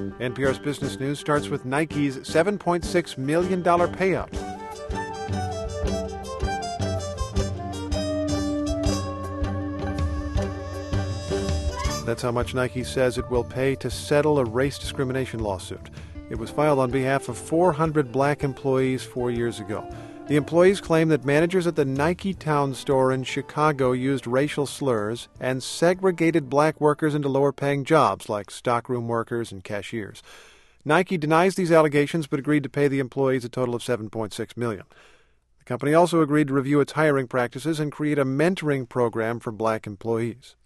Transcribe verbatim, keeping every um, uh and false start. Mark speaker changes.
Speaker 1: N P R's Business News starts with Nike's seven point six million dollars payout. That's how much Nike says it will pay to settle a race discrimination lawsuit. It was filed on behalf of four hundred black employees four years ago. The employees claim that managers at the Nike Town store in Chicago used racial slurs and segregated black workers into lower-paying jobs like stockroom workers and cashiers. Nike denies these allegations but agreed to pay the employees a total of seven point six million dollars. The company also agreed to review its hiring practices and create a mentoring program for black employees.